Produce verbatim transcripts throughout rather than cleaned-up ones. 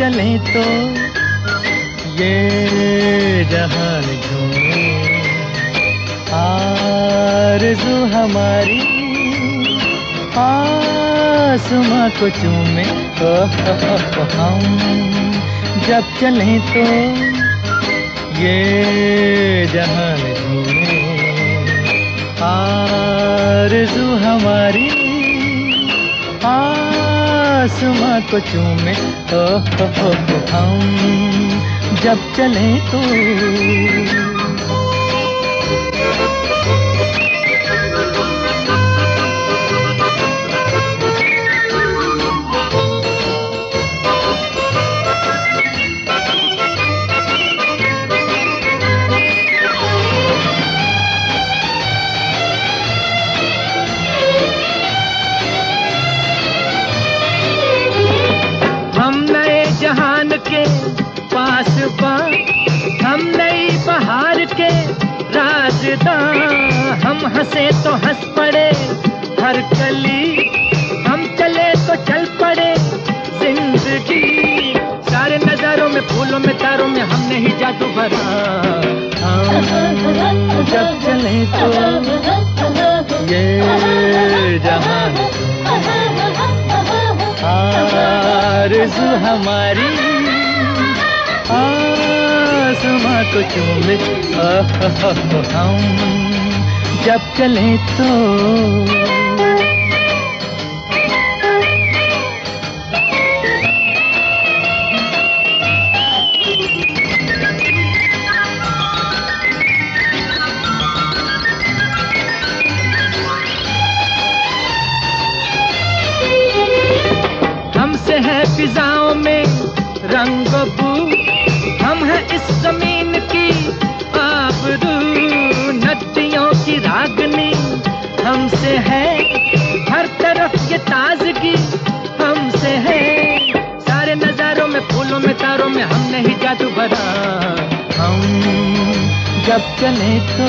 चले तो ये जहान झूमे, आरज़ू हमारी आसमां को चूमे। हम जब चलें तो ये जहान झूमे, आरज़ू हमारी आसमां को चूमे। हम जब चलें तो जहान के पास बा, हम नई बहार के राजदां। हम हंसे तो हंस पड़े हर कली, हम चले तो चल पड़े जिंदगी। सारे नजारों में फूलों में तारों में हमने ही जादू भरा। हम जब चले तो ये जहान आरज़ू हमारी आसमां को चूमे। हम जब चलें तो हमसे है फिजाओं में रंग बू, हम हैं इस जमीन की आबरू। नदियों की रागनी हमसे है, हर तरफ ये ताजगी हमसे है। सारे नजारों में फूलों में तारों में हमने ही जादू भरा। हम जब चले तो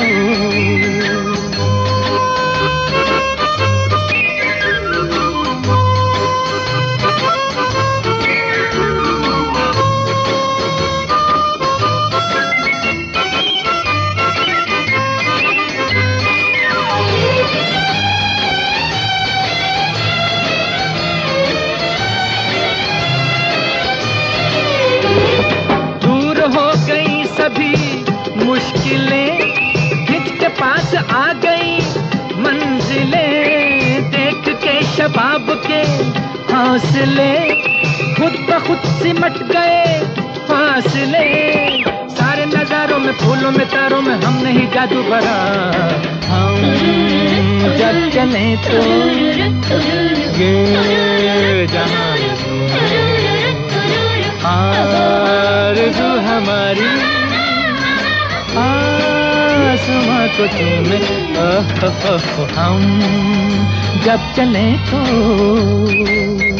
सभी मुश्किलें खिंच के पास आ गई मंजिलें। देख के शबाब के हौसले खुद ब खुद सिमट गए फासले। सारे नजारों में फूलों में तारों में हमने ही जादू भरा। हम जब चले तो ये जहान आरज़ू हमारी आसमां को चूमे। हम जब चले तो